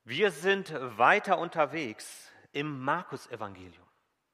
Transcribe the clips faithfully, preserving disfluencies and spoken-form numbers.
Wir sind weiter unterwegs im Markus-Evangelium.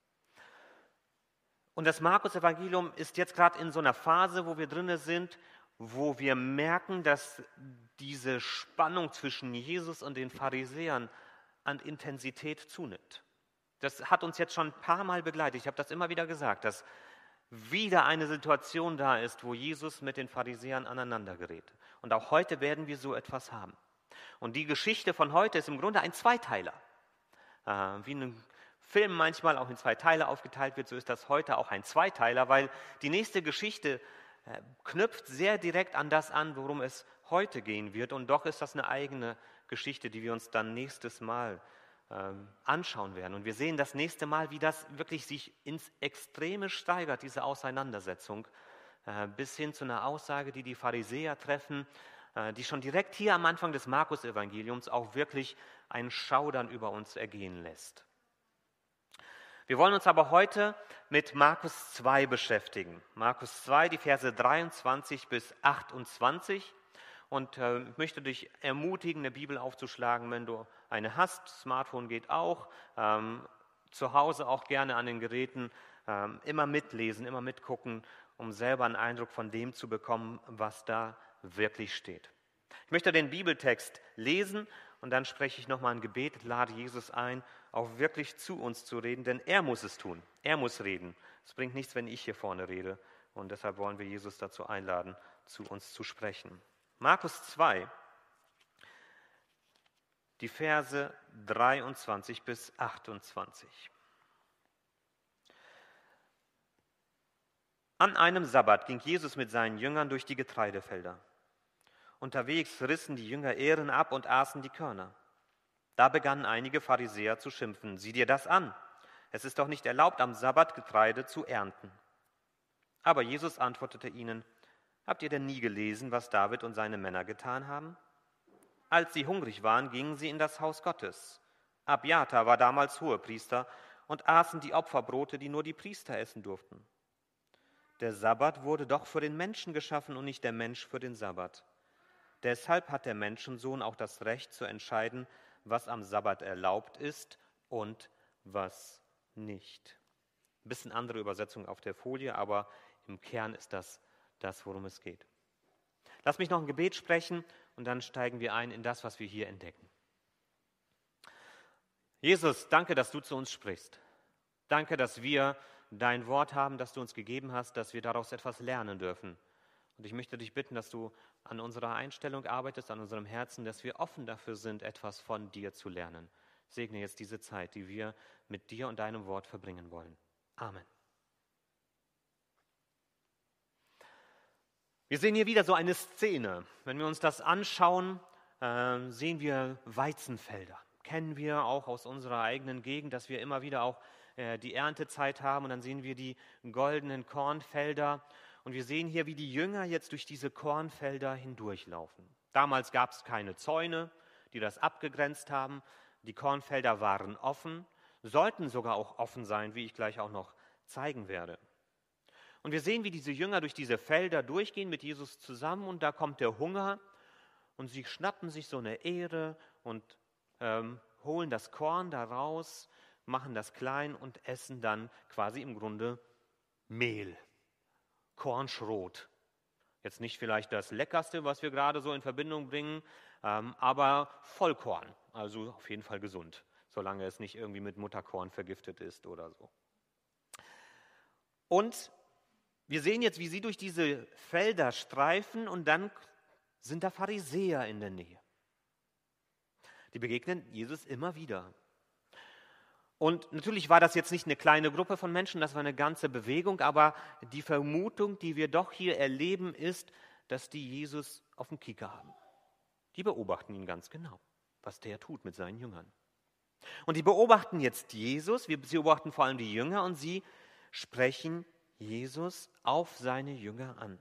Und das Markus-Evangelium ist jetzt gerade in so einer Phase, wo wir drin sind, wo wir merken, dass diese Spannung zwischen Jesus und den Pharisäern an Intensität zunimmt. Das hat uns jetzt schon ein paar Mal begleitet. Ich habe das immer wieder gesagt, dass wieder eine Situation da ist, wo Jesus mit den Pharisäern aneinander gerät. Und auch heute werden wir so etwas haben. Und die Geschichte von heute ist im Grunde ein Zweiteiler. Äh, wie ein Film manchmal auch in zwei Teile aufgeteilt wird, so ist das heute auch ein Zweiteiler, weil die nächste Geschichte äh, knüpft sehr direkt an das an, worum es heute gehen wird. Und doch ist das eine eigene Geschichte, die wir uns dann nächstes Mal ähm, anschauen werden. Und wir sehen das nächste Mal, wie das wirklich sich ins Extreme steigert, diese Auseinandersetzung, äh, bis hin zu einer Aussage, die die Pharisäer treffen, die schon direkt hier am Anfang des Markus-Evangeliums auch wirklich ein Schaudern über uns ergehen lässt. Wir wollen uns aber heute mit Markus zwei beschäftigen. Markus zwei, die Verse dreiundzwanzig bis achtundzwanzig. Und äh, ich möchte dich ermutigen, eine Bibel aufzuschlagen, wenn du eine hast. Smartphone geht auch. Ähm, zu Hause auch gerne an den Geräten. Ähm, immer mitlesen, immer mitgucken, um selber einen Eindruck von dem zu bekommen, was da wirklich steht. Ich möchte den Bibeltext lesen und dann spreche ich nochmal ein Gebet, lade Jesus ein, auch wirklich zu uns zu reden, denn er muss es tun, er muss reden. Es bringt nichts, wenn ich hier vorne rede und deshalb wollen wir Jesus dazu einladen, zu uns zu sprechen. Markus zwei, die Verse dreiundzwanzig bis achtundzwanzig. An einem Sabbat ging Jesus mit seinen Jüngern durch die Getreidefelder. Unterwegs rissen die Jünger Ähren ab und aßen die Körner. Da begannen einige Pharisäer zu schimpfen: Sieh dir das an, es ist doch nicht erlaubt, am Sabbat Getreide zu ernten. Aber Jesus antwortete ihnen: Habt ihr denn nie gelesen, was David und seine Männer getan haben? Als sie hungrig waren, gingen sie in das Haus Gottes. Abjata war damals Hohepriester und aßen die Opferbrote, die nur die Priester essen durften. Der Sabbat wurde doch für den Menschen geschaffen und nicht der Mensch für den Sabbat. Deshalb hat der Menschensohn auch das Recht zu entscheiden, was am Sabbat erlaubt ist und was nicht. Ein bisschen andere Übersetzung auf der Folie, aber im Kern ist das das, worum es geht. Lass mich noch ein Gebet sprechen und dann steigen wir ein in das, was wir hier entdecken. Jesus, danke, dass du zu uns sprichst. Danke, dass wir dein Wort haben, das du uns gegeben hast, dass wir daraus etwas lernen dürfen. Und ich möchte dich bitten, dass du an unserer Einstellung arbeitest, an unserem Herzen, dass wir offen dafür sind, etwas von dir zu lernen. Segne jetzt diese Zeit, die wir mit dir und deinem Wort verbringen wollen. Amen. Wir sehen hier wieder so eine Szene. Wenn wir uns das anschauen, äh, sehen wir Weizenfelder. Kennen wir auch aus unserer eigenen Gegend, dass wir immer wieder auch äh, die Erntezeit haben. Und dann sehen wir die goldenen Kornfelder. Und wir sehen hier, wie die Jünger jetzt durch diese Kornfelder hindurchlaufen. Damals gab es keine Zäune, die das abgegrenzt haben. Die Kornfelder waren offen, sollten sogar auch offen sein, wie ich gleich auch noch zeigen werde. Und wir sehen, wie diese Jünger durch diese Felder durchgehen mit Jesus zusammen und da kommt der Hunger und sie schnappen sich so eine Ähre und ähm, holen das Korn da raus, machen das klein und essen dann quasi im Grunde Mehl. Kornschrot. Jetzt nicht vielleicht das Leckerste, was wir gerade so in Verbindung bringen, ähm, aber Vollkorn, also auf jeden Fall gesund, solange es nicht irgendwie mit Mutterkorn vergiftet ist oder so. Und wir sehen jetzt, wie sie durch diese Felder streifen und dann sind da Pharisäer in der Nähe. Die begegnen Jesus immer wieder. Und natürlich war das jetzt nicht eine kleine Gruppe von Menschen, das war eine ganze Bewegung, aber die Vermutung, die wir doch hier erleben, ist, dass die Jesus auf dem Kieker haben. Die beobachten ihn ganz genau, was der tut mit seinen Jüngern. Und die beobachten jetzt Jesus, sie beobachten vor allem die Jünger und sie sprechen Jesus auf seine Jünger an.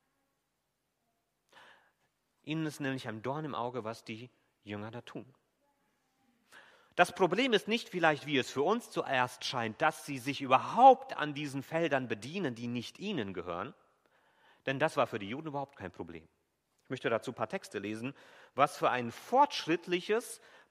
Ihnen ist nämlich ein Dorn im Auge, was die Jünger da tun. Das Problem ist nicht vielleicht, wie es für uns zuerst scheint, dass sie sich überhaupt an diesen Feldern bedienen, die nicht ihnen gehören, denn das war für die Juden überhaupt kein Problem. Ich möchte dazu ein paar Texte lesen, was für ein fortschrittliches,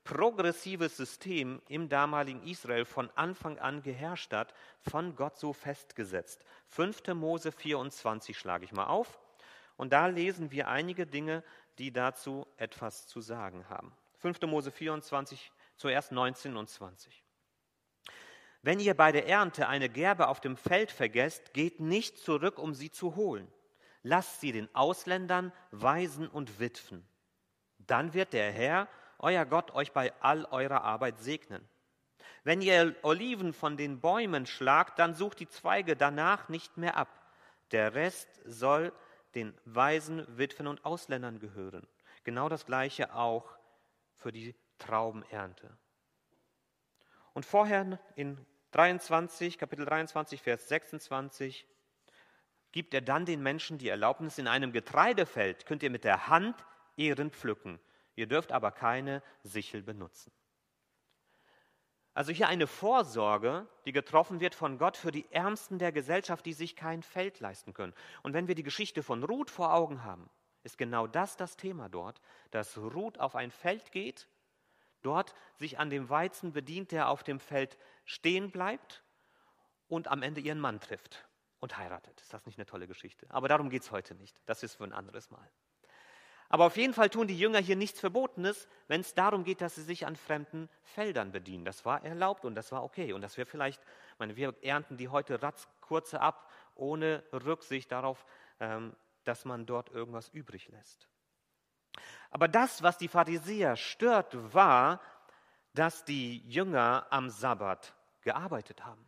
progressives System im damaligen Israel von Anfang an geherrscht hat, von Gott so festgesetzt. fünfte Mose vierundzwanzig schlage ich mal auf und da lesen wir einige Dinge, die dazu etwas zu sagen haben. fünfte Mose vierundzwanzig, zuerst neunzehn und zwanzig. Wenn ihr bei der Ernte eine Gerbe auf dem Feld vergesst, geht nicht zurück, um sie zu holen. Lasst sie den Ausländern, Waisen und Witwen. Dann wird der Herr, euer Gott, euch bei all eurer Arbeit segnen. Wenn ihr Oliven von den Bäumen schlagt, dann sucht die Zweige danach nicht mehr ab. Der Rest soll den Waisen, Witwen und Ausländern gehören. Genau das Gleiche auch für die Traubenernte. Und vorher in dreiundzwanzig, Kapitel dreiundzwanzig, Vers sechsundzwanzig, gibt er dann den Menschen die Erlaubnis, in einem Getreidefeld könnt ihr mit der Hand Ähren pflücken. Ihr dürft aber keine Sichel benutzen. Also hier eine Vorsorge, die getroffen wird von Gott für die Ärmsten der Gesellschaft, die sich kein Feld leisten können. Und wenn wir die Geschichte von Ruth vor Augen haben, ist genau das das Thema dort, dass Ruth auf ein Feld geht, dort sich an dem Weizen bedient, der auf dem Feld stehen bleibt und am Ende ihren Mann trifft und heiratet. Ist das nicht eine tolle Geschichte? Aber darum geht es heute nicht. Das ist für ein anderes Mal. Aber auf jeden Fall tun die Jünger hier nichts Verbotenes, wenn es darum geht, dass sie sich an fremden Feldern bedienen. Das war erlaubt und das war okay. Und dass wir vielleicht, ich meine, wir ernten die heute ratzkurze ab, ohne Rücksicht darauf, dass man dort irgendwas übrig lässt. Aber das, was die Pharisäer stört, war, dass die Jünger am Sabbat gearbeitet haben.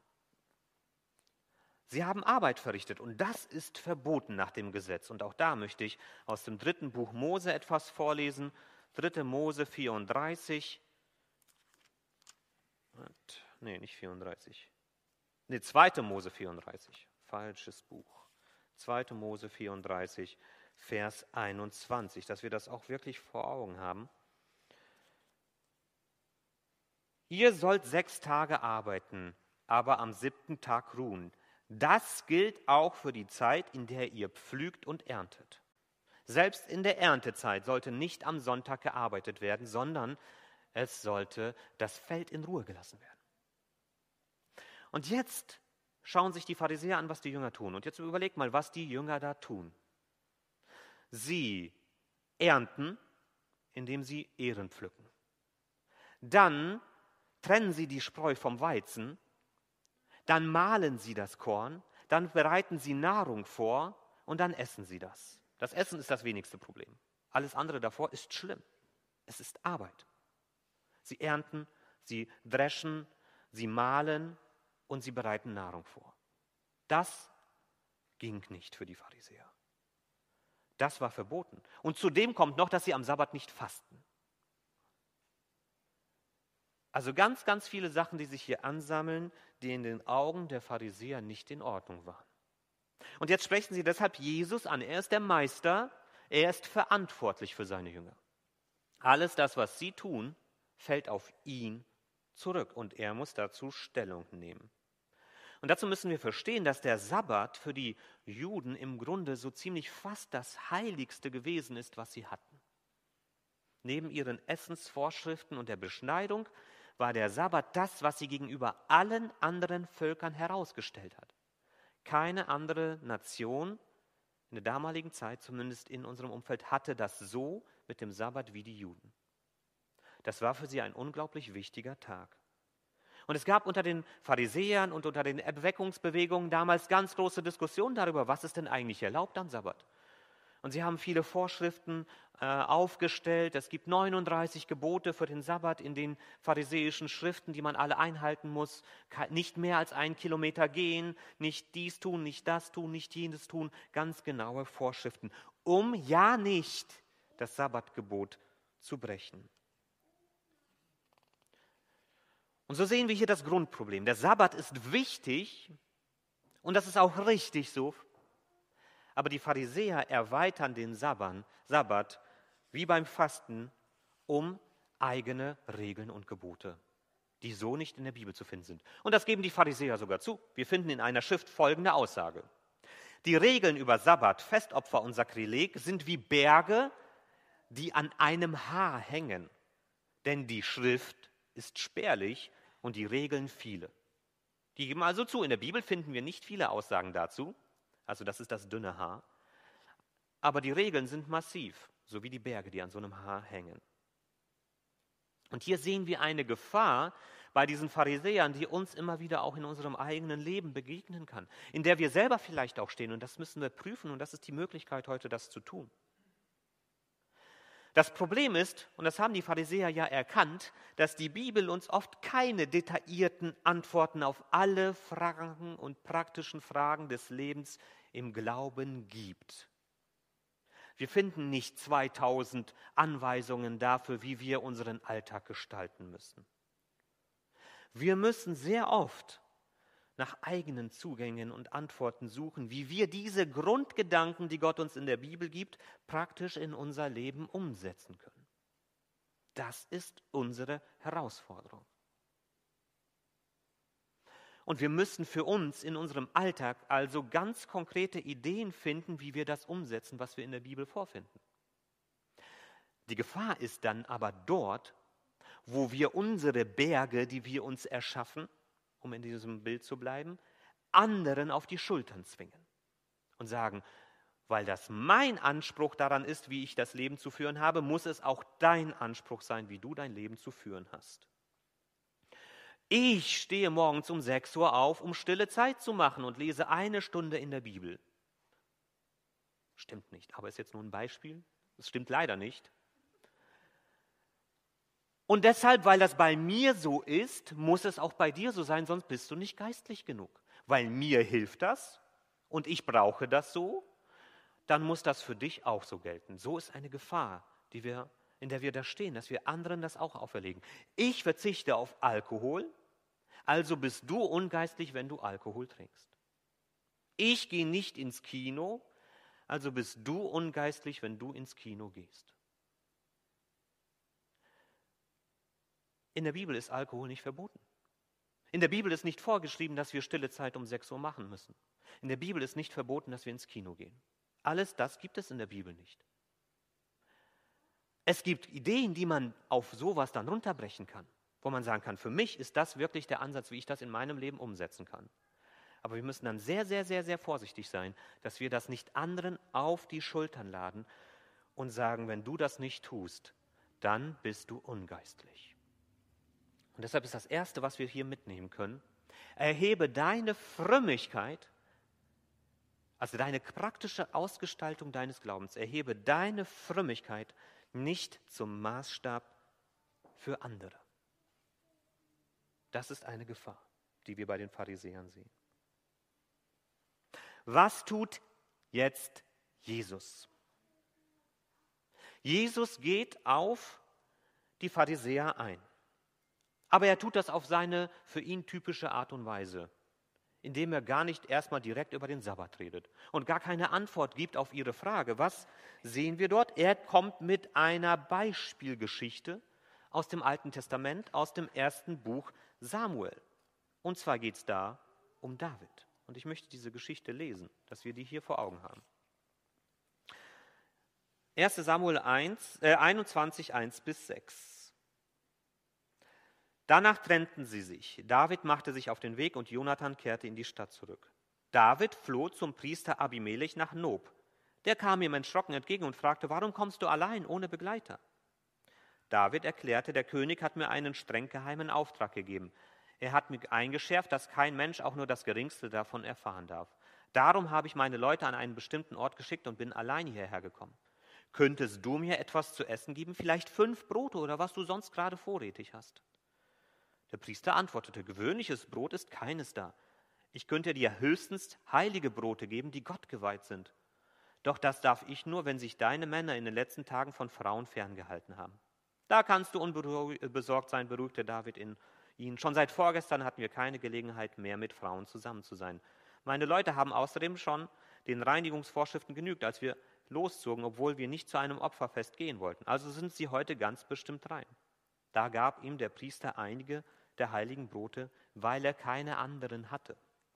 Sie haben Arbeit verrichtet und das ist verboten nach dem Gesetz. Und auch da möchte ich aus dem dritten Buch Mose etwas vorlesen. dritte Mose vierunddreißig. Nee, nicht vierunddreißig. Nee, zweite Mose vierunddreißig. Falsches Buch. zweite Mose vierunddreißig, Vers einundzwanzig, dass wir das auch wirklich vor Augen haben. Ihr sollt sechs Tage arbeiten, aber am siebten Tag ruhen. Das gilt auch für die Zeit, in der ihr pflügt und erntet. Selbst in der Erntezeit sollte nicht am Sonntag gearbeitet werden, sondern es sollte das Feld in Ruhe gelassen werden. Und jetzt schauen sich die Pharisäer an, was die Jünger tun. Und jetzt überlegt mal, was die Jünger da tun. Sie ernten, indem sie Ähren pflücken. Dann trennen sie die Spreu vom Weizen. Dann mahlen sie das Korn, dann bereiten sie Nahrung vor und dann essen sie das. Das Essen ist das wenigste Problem. Alles andere davor ist schlimm. Es ist Arbeit. Sie ernten, sie dreschen, sie mahlen und sie bereiten Nahrung vor. Das ging nicht für die Pharisäer. Das war verboten. Und zudem kommt noch, dass sie am Sabbat nicht fasten. Also ganz, ganz viele Sachen, die sich hier ansammeln, die in den Augen der Pharisäer nicht in Ordnung waren. Und jetzt sprechen sie deshalb Jesus an. Er ist der Meister, er ist verantwortlich für seine Jünger. Alles das, was sie tun, fällt auf ihn zurück und er muss dazu Stellung nehmen. Und dazu müssen wir verstehen, dass der Sabbat für die Juden im Grunde so ziemlich fast das Heiligste gewesen ist, was sie hatten. Neben ihren Essensvorschriften und der Beschneidung war der Sabbat das, was sie gegenüber allen anderen Völkern herausgestellt hat. Keine andere Nation in der damaligen Zeit, zumindest in unserem Umfeld, hatte das so mit dem Sabbat wie die Juden. Das war für sie ein unglaublich wichtiger Tag. Und es gab unter den Pharisäern und unter den Erweckungsbewegungen damals ganz große Diskussionen darüber, was ist denn eigentlich erlaubt am Sabbat. Und sie haben viele Vorschriften äh, aufgestellt. Es gibt neununddreißig Gebote für den Sabbat in den pharisäischen Schriften, die man alle einhalten muss. Nicht mehr als einen Kilometer gehen, nicht dies tun, nicht das tun, nicht jenes tun. Ganz genaue Vorschriften, um ja nicht das Sabbatgebot zu brechen. Und so sehen wir hier das Grundproblem. Der Sabbat ist wichtig und das ist auch richtig so. Aber die Pharisäer erweitern den Sabbat wie beim Fasten um eigene Regeln und Gebote, die so nicht in der Bibel zu finden sind. Und das geben die Pharisäer sogar zu. Wir finden in einer Schrift folgende Aussage. Die Regeln über Sabbat, Festopfer und Sakrileg sind wie Berge, die an einem Haar hängen. Denn die Schrift ist spärlich und die Regeln viele. Die geben also zu, in der Bibel finden wir nicht viele Aussagen dazu, also das ist das dünne Haar, aber die Regeln sind massiv, so wie die Berge, die an so einem Haar hängen. Und hier sehen wir eine Gefahr bei diesen Pharisäern, die uns immer wieder auch in unserem eigenen Leben begegnen kann, in der wir selber vielleicht auch stehen, und das müssen wir prüfen, und das ist die Möglichkeit heute, das zu tun. Das Problem ist, und das haben die Pharisäer ja erkannt, dass die Bibel uns oft keine detaillierten Antworten auf alle Fragen und praktischen Fragen des Lebens im Glauben gibt. Wir finden nicht zweitausend Anweisungen dafür, wie wir unseren Alltag gestalten müssen. Wir müssen sehr oft nach eigenen Zugängen und Antworten suchen, wie wir diese Grundgedanken, die Gott uns in der Bibel gibt, praktisch in unser Leben umsetzen können. Das ist unsere Herausforderung. Und wir müssen für uns in unserem Alltag also ganz konkrete Ideen finden, wie wir das umsetzen, was wir in der Bibel vorfinden. Die Gefahr ist dann aber dort, wo wir unsere Berge, die wir uns erschaffen, um in diesem Bild zu bleiben, anderen auf die Schultern zwingen und sagen, weil das mein Anspruch daran ist, wie ich das Leben zu führen habe, muss es auch dein Anspruch sein, wie du dein Leben zu führen hast. Ich stehe morgens um sechs Uhr auf, um stille Zeit zu machen und lese eine Stunde in der Bibel. Stimmt nicht, aber ist jetzt nur ein Beispiel. Es stimmt leider nicht. Und deshalb, weil das bei mir so ist, muss es auch bei dir so sein, sonst bist du nicht geistlich genug. Weil mir hilft das und ich brauche das so, dann muss das für dich auch so gelten. So ist eine Gefahr, die wir, in der wir da stehen, dass wir anderen das auch auferlegen. Ich verzichte auf Alkohol, also bist du ungeistlich, wenn du Alkohol trinkst. Ich gehe nicht ins Kino, also bist du ungeistlich, wenn du ins Kino gehst. In der Bibel ist Alkohol nicht verboten. In der Bibel ist nicht vorgeschrieben, dass wir stille Zeit um sechs Uhr machen müssen. In der Bibel ist nicht verboten, dass wir ins Kino gehen. Alles das gibt es in der Bibel nicht. Es gibt Ideen, die man auf sowas dann runterbrechen kann, wo man sagen kann, für mich ist das wirklich der Ansatz, wie ich das in meinem Leben umsetzen kann. Aber wir müssen dann sehr, sehr, sehr, sehr vorsichtig sein, dass wir das nicht anderen auf die Schultern laden und sagen, wenn du das nicht tust, dann bist du ungeistlich. Und deshalb ist das Erste, was wir hier mitnehmen können, erhebe deine Frömmigkeit, also deine praktische Ausgestaltung deines Glaubens, erhebe deine Frömmigkeit nicht zum Maßstab für andere. Das ist eine Gefahr, die wir bei den Pharisäern sehen. Was tut jetzt Jesus? Jesus geht auf die Pharisäer ein. Aber er tut das auf seine für ihn typische Art und Weise, indem er gar nicht erstmal direkt über den Sabbat redet und gar keine Antwort gibt auf ihre Frage. Was sehen wir dort? Er kommt mit einer Beispielgeschichte aus dem Alten Testament, aus dem ersten Buch Samuel. Und zwar geht es da um David. Und ich möchte diese Geschichte lesen, dass wir die hier vor Augen haben. erster Samuel eins, äh, einundzwanzig, eins bis sechs. Danach trennten sie sich. David machte sich auf den Weg und Jonathan kehrte in die Stadt zurück. David floh zum Priester Abimelech nach Nob. Der kam ihm erschrocken entgegen und fragte, warum kommst du allein, ohne Begleiter? David erklärte, der König hat mir einen streng geheimen Auftrag gegeben. Er hat mir eingeschärft, dass kein Mensch auch nur das Geringste davon erfahren darf. Darum habe ich meine Leute an einen bestimmten Ort geschickt und bin allein hierher gekommen. Könntest du mir etwas zu essen geben, vielleicht fünf Brote oder was du sonst gerade vorrätig hast? Der Priester antwortete, gewöhnliches Brot ist keines da. Ich könnte dir höchstens heilige Brote geben, die Gott geweiht sind. Doch das darf ich nur, wenn sich deine Männer in den letzten Tagen von Frauen ferngehalten haben. Da kannst du unbesorgt sein, beruhigte David in ihn. Schon seit vorgestern hatten wir keine Gelegenheit mehr, mit Frauen zusammen zu sein. Meine Leute haben außerdem schon den Reinigungsvorschriften genügt, als wir loszogen, obwohl wir nicht zu einem Opferfest gehen wollten. Also sind sie heute ganz bestimmt rein. Da gab ihm der Priester einige der heiligen Brote, weil er keine anderen hatte.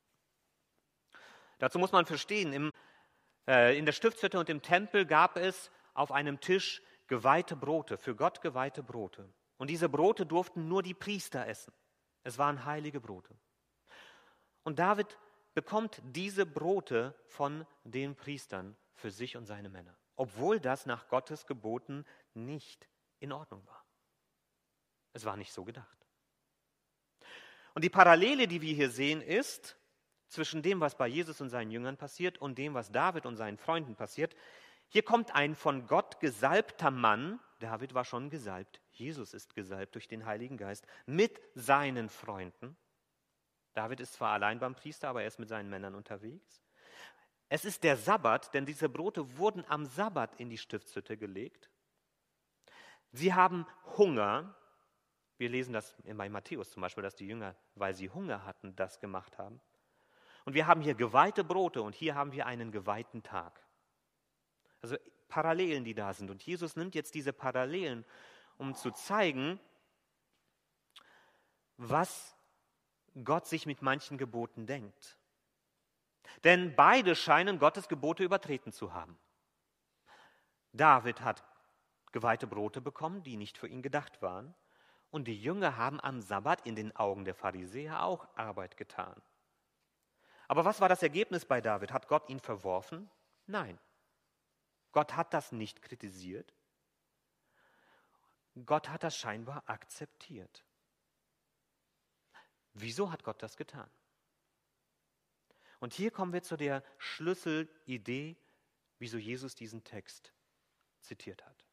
Dazu muss man verstehen, im, äh, in der Stiftshütte und im Tempel gab es auf einem Tisch geweihte Brote, für Gott geweihte Brote. Und diese Brote durften nur die Priester essen. Es waren heilige Brote. Und David bekommt diese Brote von den Priestern für sich und seine Männer, obwohl das nach Gottes Geboten nicht in Ordnung war. Es war nicht so gedacht. Und die Parallele, die wir hier sehen, ist zwischen dem, was bei Jesus und seinen Jüngern passiert und dem, was David und seinen Freunden passiert. Hier kommt ein von Gott gesalbter Mann, David war schon gesalbt, Jesus ist gesalbt durch den Heiligen Geist, mit seinen Freunden. David ist zwar allein beim Priester, aber er ist mit seinen Männern unterwegs. Es ist der Sabbat, denn diese Brote wurden am Sabbat in die Stiftshütte gelegt. Sie haben Hunger. Wir lesen das bei Matthäus zum Beispiel, dass die Jünger, weil sie Hunger hatten, das gemacht haben. Und wir haben hier geweihte Brote und hier haben wir einen geweihten Tag. Also Parallelen, die da sind. Und Jesus nimmt jetzt diese Parallelen, um zu zeigen, was Gott sich mit manchen Geboten denkt. Denn beide scheinen Gottes Gebote übertreten zu haben. David hat geweihte Brote bekommen, die nicht für ihn gedacht waren. Und die Jünger haben am Sabbat in den Augen der Pharisäer auch Arbeit getan. Aber was war das Ergebnis bei David? Hat Gott ihn verworfen? Nein. Gott hat das nicht kritisiert. Gott hat das scheinbar akzeptiert. Wieso hat Gott das getan? Und hier kommen wir zu der Schlüsselidee, wieso Jesus diesen Text zitiert hat.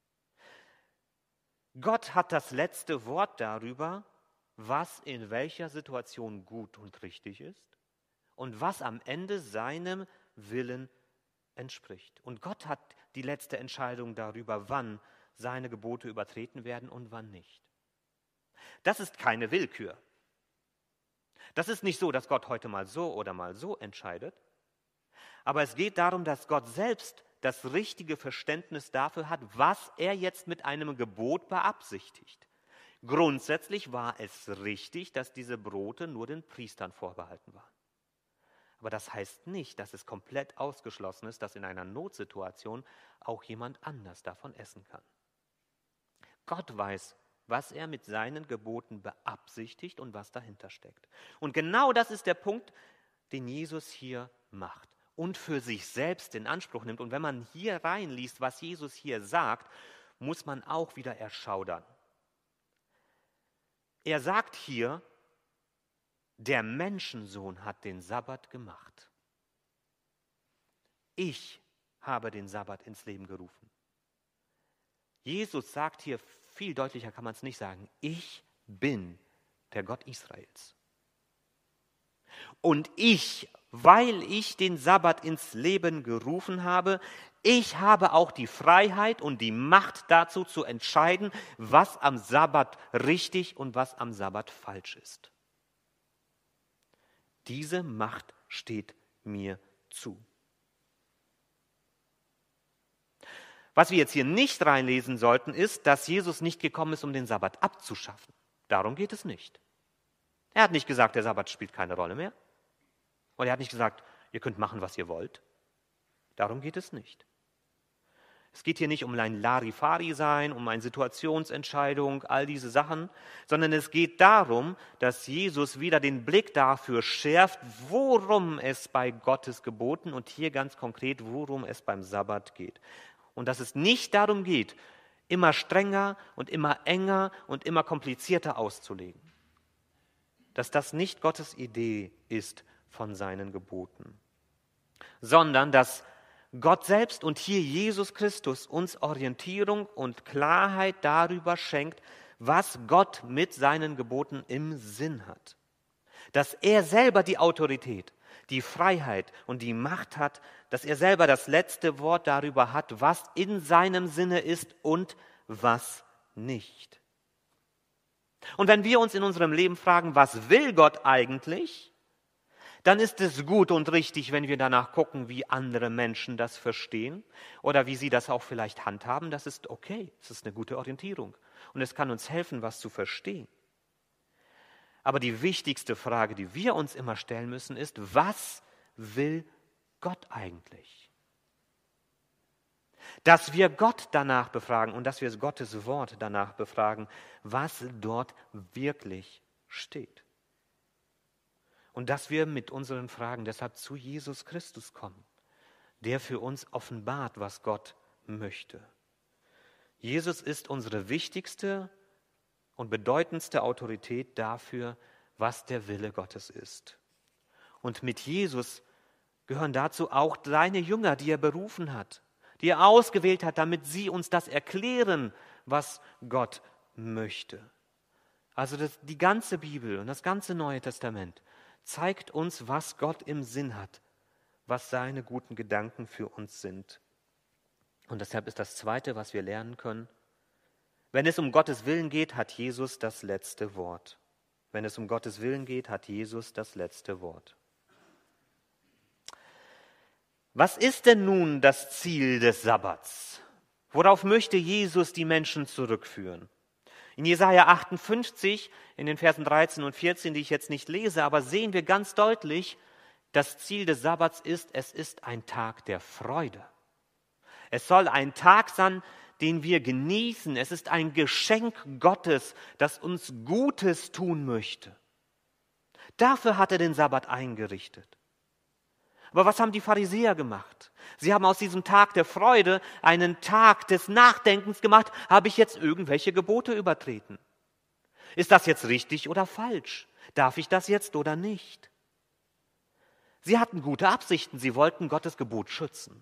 Gott hat das letzte Wort darüber, was in welcher Situation gut und richtig ist und was am Ende seinem Willen entspricht. Und Gott hat die letzte Entscheidung darüber, wann seine Gebote übertreten werden und wann nicht. Das ist keine Willkür. Das ist nicht so, dass Gott heute mal so oder mal so entscheidet, aber es geht darum, dass Gott selbst das richtige Verständnis dafür hat, was er jetzt mit einem Gebot beabsichtigt. Grundsätzlich war es richtig, dass diese Brote nur den Priestern vorbehalten waren. Aber das heißt nicht, dass es komplett ausgeschlossen ist, dass in einer Notsituation auch jemand anders davon essen kann. Gott weiß, was er mit seinen Geboten beabsichtigt und was dahinter steckt. Und genau das ist der Punkt, den Jesus hier macht und für sich selbst in Anspruch nimmt. Und wenn man hier reinliest, was Jesus hier sagt, muss man auch wieder erschaudern. Er sagt hier, der Menschensohn hat den Sabbat gemacht. Ich habe den Sabbat ins Leben gerufen. Jesus sagt hier, viel deutlicher kann man es nicht sagen, ich bin der Gott Israels. Und ich, weil ich den Sabbat ins Leben gerufen habe, ich habe auch die Freiheit und die Macht dazu zu entscheiden, was am Sabbat richtig und was am Sabbat falsch ist. Diese Macht steht mir zu. Was wir jetzt hier nicht reinlesen sollten, ist, dass Jesus nicht gekommen ist, um den Sabbat abzuschaffen. Darum geht es nicht. Er hat nicht gesagt, der Sabbat spielt keine Rolle mehr. Und er hat nicht gesagt, ihr könnt machen, was ihr wollt. Darum geht es nicht. Es geht hier nicht um ein Larifari-Sein, um eine Situationsentscheidung, all diese Sachen, sondern es geht darum, dass Jesus wieder den Blick dafür schärft, worum es bei Gottes Geboten und hier ganz konkret, worum es beim Sabbat geht. Und dass es nicht darum geht, immer strenger und immer enger und immer komplizierter auszulegen. Dass das nicht Gottes Idee ist von seinen Geboten, sondern dass Gott selbst und hier Jesus Christus uns Orientierung und Klarheit darüber schenkt, was Gott mit seinen Geboten im Sinn hat. Dass er selber die Autorität, die Freiheit und die Macht hat, dass er selber das letzte Wort darüber hat, was in seinem Sinne ist und was nicht. Und wenn wir uns in unserem Leben fragen, was will Gott eigentlich, dann ist es gut und richtig, wenn wir danach gucken, wie andere Menschen das verstehen oder wie sie das auch vielleicht handhaben. Das ist okay, das ist eine gute Orientierung und es kann uns helfen, was zu verstehen. Aber die wichtigste Frage, die wir uns immer stellen müssen, ist, was will Gott eigentlich? Dass wir Gott danach befragen und dass wir Gottes Wort danach befragen, was dort wirklich steht. Und dass wir mit unseren Fragen deshalb zu Jesus Christus kommen, der für uns offenbart, was Gott möchte. Jesus ist unsere wichtigste und bedeutendste Autorität dafür, was der Wille Gottes ist. Und mit Jesus gehören dazu auch deine Jünger, die er berufen hat, die er ausgewählt hat, damit sie uns das erklären, was Gott möchte. Also das, die ganze Bibel und das ganze Neue Testament zeigt uns, was Gott im Sinn hat, was seine guten Gedanken für uns sind. Und deshalb ist das Zweite, was wir lernen können: Wenn es um Gottes Willen geht, hat Jesus das letzte Wort. Wenn es um Gottes Willen geht, hat Jesus das letzte Wort. Was ist denn nun das Ziel des Sabbats? Worauf möchte Jesus die Menschen zurückführen? In Jesaja achtundfünfzig, in den Versen dreizehn und vierzehn, die ich jetzt nicht lese, aber sehen wir ganz deutlich, das Ziel des Sabbats ist, es ist ein Tag der Freude. Es soll ein Tag sein, den wir genießen. Es ist ein Geschenk Gottes, das uns Gutes tun möchte. Dafür hat er den Sabbat eingerichtet. Aber was haben die Pharisäer gemacht? Sie haben aus diesem Tag der Freude einen Tag des Nachdenkens gemacht. Habe ich jetzt irgendwelche Gebote übertreten? Ist das jetzt richtig oder falsch? Darf ich das jetzt oder nicht? Sie hatten gute Absichten, sie wollten Gottes Gebot schützen.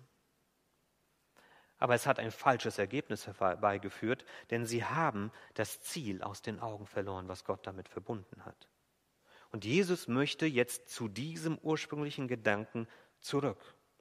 Aber es hat ein falsches Ergebnis herbeigeführt, denn sie haben das Ziel aus den Augen verloren, was Gott damit verbunden hat. Und Jesus möchte jetzt zu diesem ursprünglichen Gedanken zurück.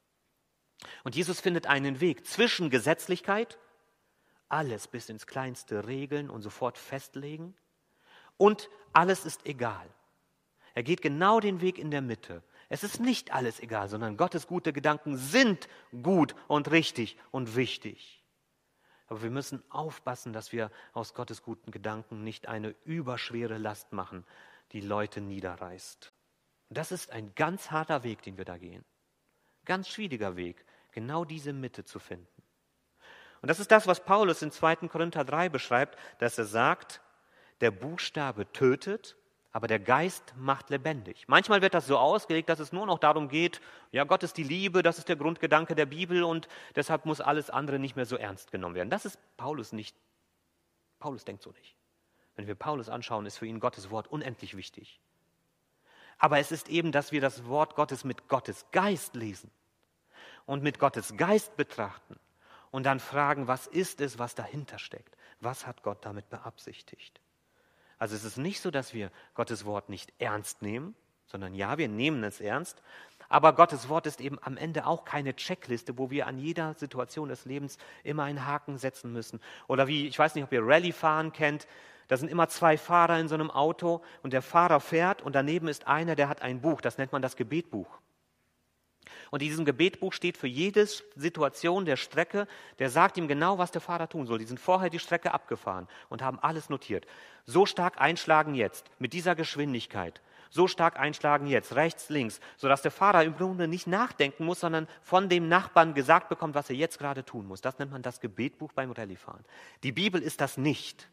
Und Jesus findet einen Weg zwischen Gesetzlichkeit, alles bis ins Kleinste regeln und sofort festlegen, und alles ist egal. Er geht genau den Weg in der Mitte. Es ist nicht alles egal, sondern Gottes gute Gedanken sind gut und richtig und wichtig. Aber wir müssen aufpassen, dass wir aus Gottes guten Gedanken nicht eine überschwere Last machen, die Leute niederreißt. Und das ist ein ganz harter Weg, den wir da gehen. Ganz schwieriger Weg, genau diese Mitte zu finden. Und das ist das, was Paulus in zweiten Korinther drei beschreibt, dass er sagt, der Buchstabe tötet, aber der Geist macht lebendig. Manchmal wird das so ausgelegt, dass es nur noch darum geht, ja, Gott ist die Liebe, das ist der Grundgedanke der Bibel und deshalb muss alles andere nicht mehr so ernst genommen werden. Das ist Paulus nicht. Paulus denkt so nicht. Wenn wir Paulus anschauen, ist für ihn Gottes Wort unendlich wichtig. Aber es ist eben, dass wir das Wort Gottes mit Gottes Geist lesen und mit Gottes Geist betrachten und dann fragen, was ist es, was dahinter steckt? Was hat Gott damit beabsichtigt? Also es ist nicht so, dass wir Gottes Wort nicht ernst nehmen, sondern ja, wir nehmen es ernst, aber Gottes Wort ist eben am Ende auch keine Checkliste, wo wir an jeder Situation des Lebens immer einen Haken setzen müssen. Oder wie, ich weiß nicht, ob ihr Rallye-Fahren kennt, da sind immer zwei Fahrer in so einem Auto und der Fahrer fährt und daneben ist einer, der hat ein Buch, das nennt man das Gebetbuch. Und in diesem Gebetbuch steht für jede Situation der Strecke, der sagt ihm genau, was der Fahrer tun soll. Die sind vorher die Strecke abgefahren und haben alles notiert. So stark einschlagen jetzt, mit dieser Geschwindigkeit. So stark einschlagen jetzt, rechts, links, sodass der Fahrer im Grunde nicht nachdenken muss, sondern von dem Nachbarn gesagt bekommt, was er jetzt gerade tun muss. Das nennt man das Gebetbuch beim Rallyefahren. Die Bibel ist das nicht.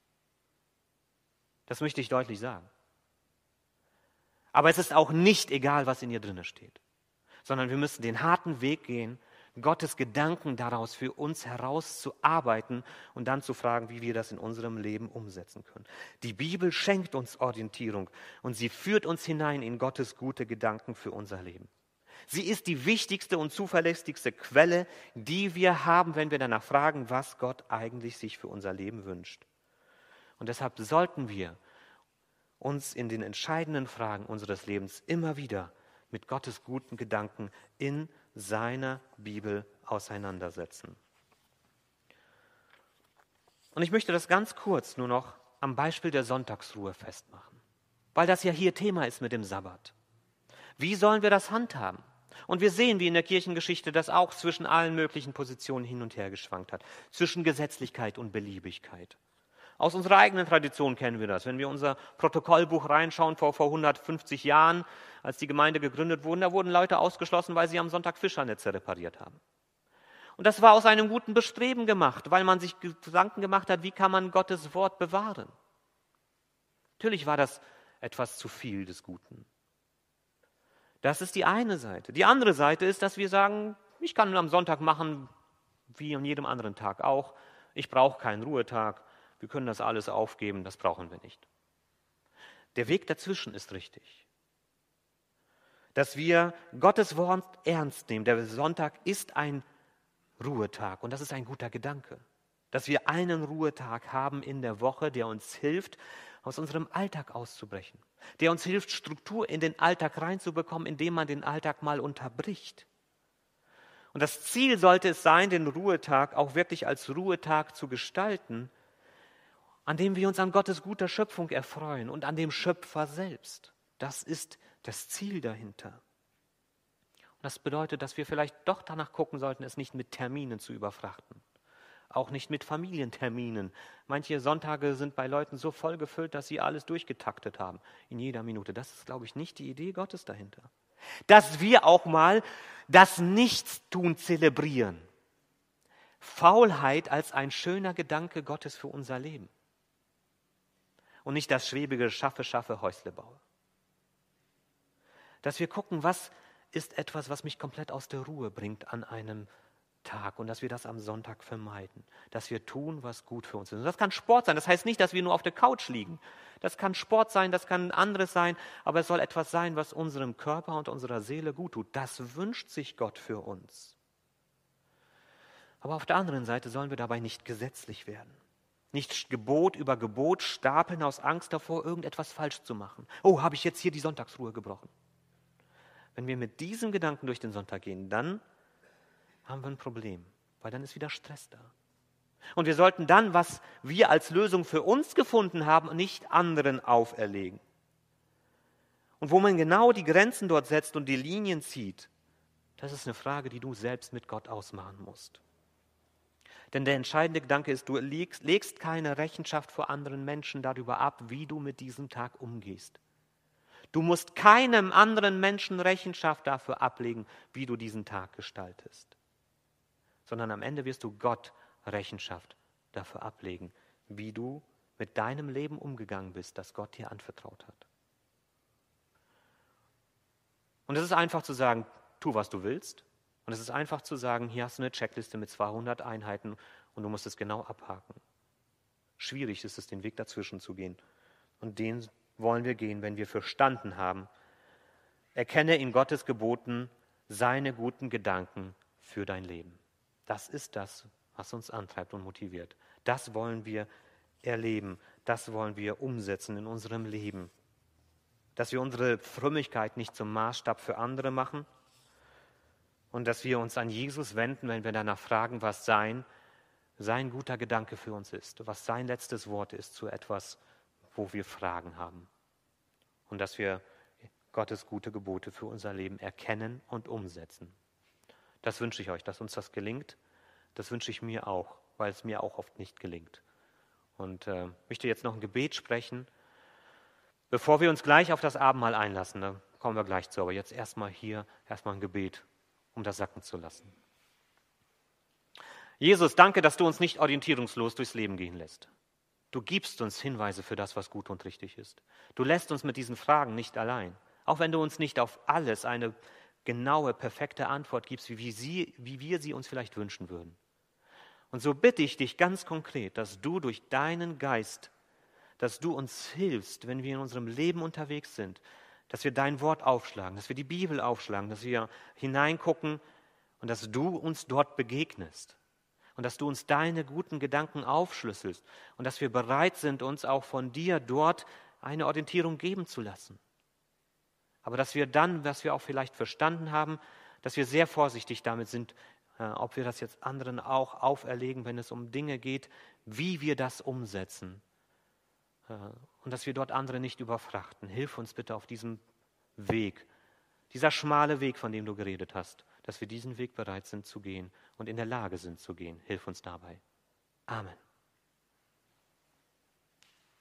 Das möchte ich deutlich sagen. Aber es ist auch nicht egal, was in ihr drin steht, sondern wir müssen den harten Weg gehen, Gottes Gedanken daraus für uns herauszuarbeiten und dann zu fragen, wie wir das in unserem Leben umsetzen können. Die Bibel schenkt uns Orientierung und sie führt uns hinein in Gottes gute Gedanken für unser Leben. Sie ist die wichtigste und zuverlässigste Quelle, die wir haben, wenn wir danach fragen, was Gott eigentlich sich für unser Leben wünscht. Und deshalb sollten wir uns in den entscheidenden Fragen unseres Lebens immer wieder mit Gottes guten Gedanken in seiner Bibel auseinandersetzen. Und ich möchte das ganz kurz nur noch am Beispiel der Sonntagsruhe festmachen, weil das ja hier Thema ist mit dem Sabbat. Wie sollen wir das handhaben? Und wir sehen, wie in der Kirchengeschichte das auch zwischen allen möglichen Positionen hin und her geschwankt hat, zwischen Gesetzlichkeit und Beliebigkeit. Aus unserer eigenen Tradition kennen wir das. Wenn wir unser Protokollbuch reinschauen vor, vor hundertfünfzig Jahren, als die Gemeinde gegründet wurde, da wurden Leute ausgeschlossen, weil sie am Sonntag Fischernetze repariert haben. Und das war aus einem guten Bestreben gemacht, weil man sich Gedanken gemacht hat, wie kann man Gottes Wort bewahren. Natürlich war das etwas zu viel des Guten. Das ist die eine Seite. Die andere Seite ist, dass wir sagen, ich kann am Sonntag machen, wie an jedem anderen Tag auch. Ich brauche keinen Ruhetag. Wir können das alles aufgeben, das brauchen wir nicht. Der Weg dazwischen ist richtig. Dass wir Gottes Wort ernst nehmen. Der Sonntag ist ein Ruhetag und das ist ein guter Gedanke. Dass wir einen Ruhetag haben in der Woche, der uns hilft, aus unserem Alltag auszubrechen. Der uns hilft, Struktur in den Alltag reinzubekommen, indem man den Alltag mal unterbricht. Und das Ziel sollte es sein, den Ruhetag auch wirklich als Ruhetag zu gestalten, an dem wir uns an Gottes guter Schöpfung erfreuen und an dem Schöpfer selbst. Das ist das Ziel dahinter. Und das bedeutet, dass wir vielleicht doch danach gucken sollten, es nicht mit Terminen zu überfrachten. Auch nicht mit Familienterminen. Manche Sonntage sind bei Leuten so voll gefüllt, dass sie alles durchgetaktet haben, in jeder Minute. Das ist, glaube ich, nicht die Idee Gottes dahinter. Dass wir auch mal das Nichtstun zelebrieren. Faulheit als ein schöner Gedanke Gottes für unser Leben. Und nicht das schwebige Schaffe, Schaffe, Häusle baue. Dass wir gucken, was ist etwas, was mich komplett aus der Ruhe bringt an einem Tag und dass wir das am Sonntag vermeiden. Dass wir tun, was gut für uns ist. Und das kann Sport sein. Das heißt nicht, dass wir nur auf der Couch liegen. Das kann Sport sein, das kann anderes sein, aber es soll etwas sein, was unserem Körper und unserer Seele gut tut. Das wünscht sich Gott für uns. Aber auf der anderen Seite sollen wir dabei nicht gesetzlich werden. Nicht Gebot über Gebot stapeln aus Angst davor, irgendetwas falsch zu machen. Oh, habe ich jetzt hier die Sonntagsruhe gebrochen? Wenn wir mit diesem Gedanken durch den Sonntag gehen, dann haben wir ein Problem, weil dann ist wieder Stress da. Und wir sollten dann, was wir als Lösung für uns gefunden haben, nicht anderen auferlegen. Und wo man genau die Grenzen dort setzt und die Linien zieht, das ist eine Frage, die du selbst mit Gott ausmachen musst. Denn der entscheidende Gedanke ist, du legst, legst keine Rechenschaft vor anderen Menschen darüber ab, wie du mit diesem Tag umgehst. Du musst keinem anderen Menschen Rechenschaft dafür ablegen, wie du diesen Tag gestaltest. Sondern am Ende wirst du Gott Rechenschaft dafür ablegen, wie du mit deinem Leben umgegangen bist, das Gott dir anvertraut hat. Und es ist einfach zu sagen, tu, was du willst. Und es ist einfach zu sagen, hier hast du eine Checkliste mit zweihundert Einheiten und du musst es genau abhaken. Schwierig ist es, den Weg dazwischen zu gehen. Und den wollen wir gehen, wenn wir verstanden haben. Erkenne in Gottes Geboten seine guten Gedanken für dein Leben. Das ist das, was uns antreibt und motiviert. Das wollen wir erleben. Das wollen wir umsetzen in unserem Leben. Dass wir unsere Frömmigkeit nicht zum Maßstab für andere machen und dass wir uns an Jesus wenden, wenn wir danach fragen, was sein, sein guter Gedanke für uns ist, was sein letztes Wort ist zu etwas, wo wir Fragen haben. Und dass wir Gottes gute Gebote für unser Leben erkennen und umsetzen. Das wünsche ich euch, dass uns das gelingt. Das wünsche ich mir auch, weil es mir auch oft nicht gelingt. Und äh, möchte jetzt noch ein Gebet sprechen, bevor wir uns gleich auf das Abendmahl einlassen. Da kommen wir gleich zu. Aber jetzt erstmal hier, erstmal ein Gebet, um das sacken zu lassen. Jesus, danke, dass du uns nicht orientierungslos durchs Leben gehen lässt. Du gibst uns Hinweise für das, was gut und richtig ist. Du lässt uns mit diesen Fragen nicht allein. Auch wenn du uns nicht auf alles eine genaue, perfekte Antwort gibst, wie wir sie, wie wir sie uns vielleicht wünschen würden. Und so bitte ich dich ganz konkret, dass du durch deinen Geist, dass du uns hilfst, wenn wir in unserem Leben unterwegs sind, dass wir dein Wort aufschlagen, dass wir die Bibel aufschlagen, dass wir hineingucken und dass du uns dort begegnest. Und dass du uns deine guten Gedanken aufschlüsselst und dass wir bereit sind, uns auch von dir dort eine Orientierung geben zu lassen. Aber dass wir dann, was wir auch vielleicht verstanden haben, dass wir sehr vorsichtig damit sind, äh, ob wir das jetzt anderen auch auferlegen, wenn es um Dinge geht, wie wir das umsetzen. Äh, und dass wir dort andere nicht überfrachten. Hilf uns bitte auf diesem Weg, dieser schmale Weg, von dem du geredet hast, dass wir diesen Weg bereit sind zu gehen und in der Lage sind zu gehen. Hilf uns dabei. Amen.